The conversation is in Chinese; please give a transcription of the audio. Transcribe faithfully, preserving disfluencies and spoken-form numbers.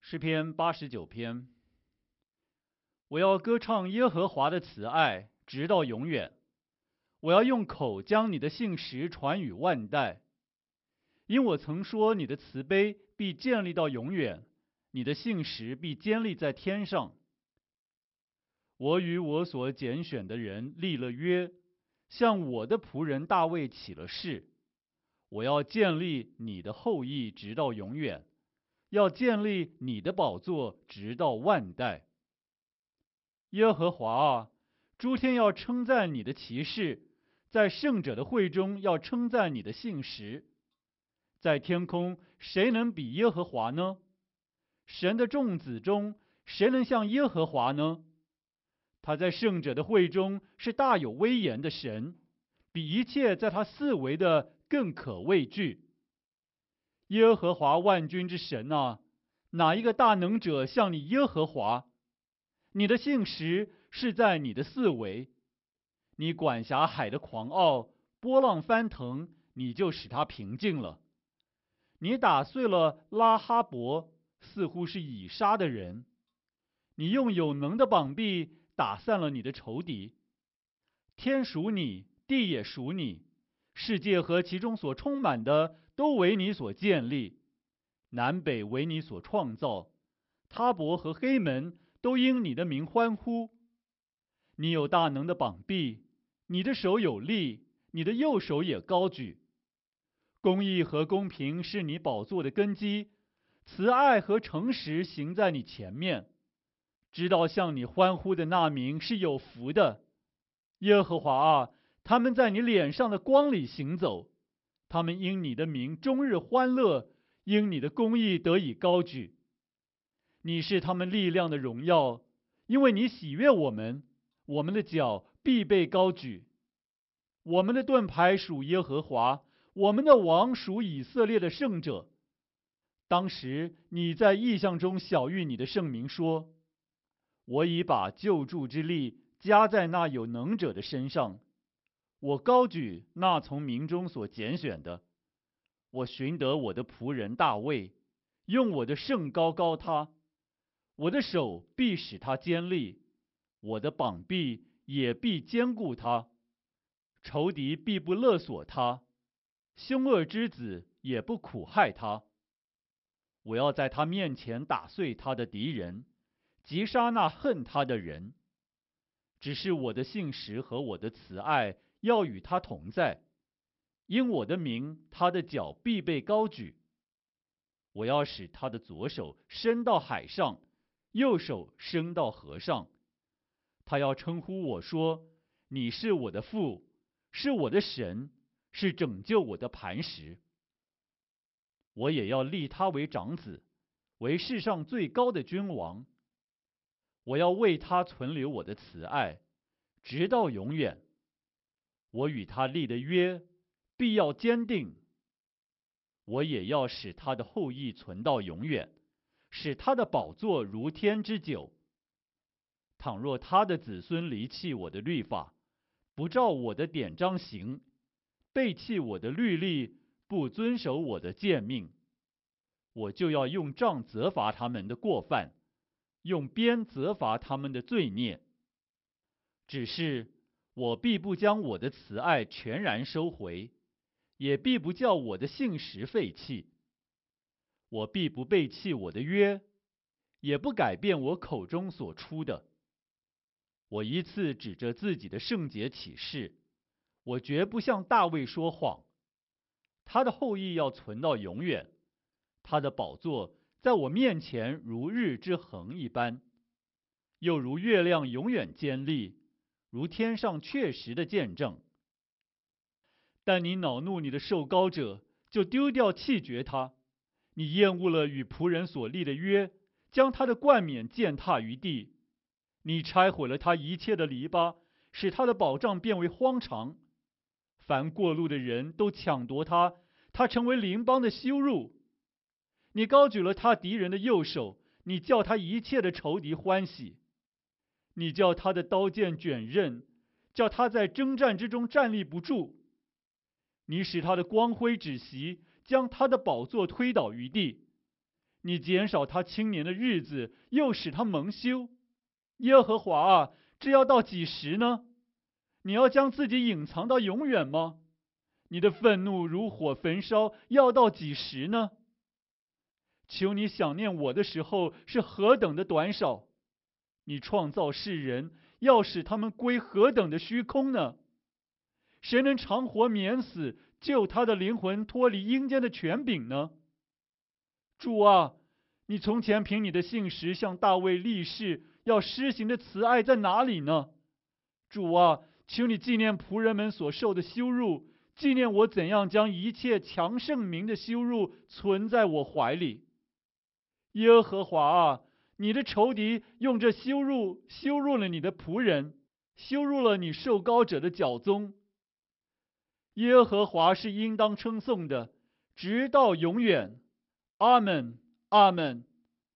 诗篇八十九篇。我要歌唱耶和华的慈爱，直到永远。我要用口将你的信实传与万代。因我曾说，你的慈悲必建立到永远，你的信实必坚立在天上。我与我所拣选的人立了约，向我的仆人大卫起了誓。我要建立你的后裔直到永远，要建立你的宝座直到万代。耶和华啊，诸天要称赞你的奇事，在圣者的会中要称赞你的信实。在天空，谁能比耶和华呢？神的众子中，谁能像耶和华呢？他在圣者的会中是大有威严的神，比一切在他四围的更可畏惧。耶和华万军之神啊，哪一个大能者像你耶和华？你的信实是在你的四围，你管辖海的狂傲，波浪翻腾，你就使它平静了。你打碎了拉哈伯，似乎是以杀的人。你用有能的膀臂打散了你的仇敌。天属你，地也属你，世界和其中所充满的都为你所建立，南北为你所创造，他伯和黑门都因你的名欢呼。你有大能的膀臂，你的手有力，你的右手也高举。公义和公平是你宝座的根基，慈爱和诚实行在你前面。知道向你欢呼的那民是有福的。耶和华啊，他们在你脸上的光里行走，他们因你的名终日欢乐，因你的公义得以高举。你是他们力量的荣耀，因为你喜悦我们，我们的脚必被高举。我们的盾牌属耶和华，我们的王属以色列的圣者。当时你在异象中晓谕你的圣民说：我已把救助之力加在那有能者的身上，我高举那从民中所拣选的。我寻得我的仆人大卫，用我的圣膏膏他。我的手必使他坚立，我的膀臂也必坚固他。仇敌必不勒索他，凶恶之子也不苦害他。我要在他面前打碎他的敌人，击杀那恨他的人。只是我的信实和我的慈爱要与他同在，因我的名，他的脚必被高举。我要使他的左手伸到海上，右手伸到河上。他要称呼我说：你是我的父，是我的神，是拯救我的磐石。我也要立他为长子，为世上最高的君王。我要为他存留我的慈爱，直到永远。我与他立的约必要坚定。我也要使他的后裔存到永远，使他的宝座如天之久。倘若他的子孙离弃我的律法，不照我的典章行，背弃我的律例，不遵守我的诫命，我就要用杖责罚他们的过犯，用鞭责罚他们的罪孽。只是我必不将我的慈爱全然收回，也必不叫我的信实废弃。我必不背弃我的约，也不改变我口中所出的。我一次指着自己的圣洁起誓，我绝不向大卫说谎。他的后裔要存到永远，他的宝座在我面前如日之恒一般，又如月亮永远坚立，如天上确实的见证。但你恼怒你的受膏者，就丢掉弃绝他。你厌恶了与仆人所立的约，将他的冠冕践踏于地。你拆毁了他一切的篱笆，使他的保障变为荒场。凡过路的人都抢夺他，他成为邻邦的羞辱。你高举了他敌人的右手，你叫他一切的仇敌欢喜。你叫他的刀剑卷刃，叫他在征战之中站立不住。你使他的光辉止息，将他的宝座推倒于地。 你减少他青年的日子，又使他蒙羞。耶和华啊，这要到几时呢？你要将自己隐藏到永远吗？你的愤怒如火焚烧，要到几时呢？求你想念我的时候是何等的短少！你创造世人，要使他们归何等的虚空呢？谁能长活免死，救他的灵魂脱离阴间的权柄呢？主啊，你从前凭你的信实向大卫立誓，要施行的慈爱在哪里呢？主啊，求你纪念仆人们所受的羞辱，纪念我怎样将一切强盛民的羞辱存在我怀里。耶和华啊，你的仇敌用这羞辱羞辱了你的仆人，羞辱了你受膏者的脚踪。耶和华是应当称颂的，直到永远。阿们，阿们。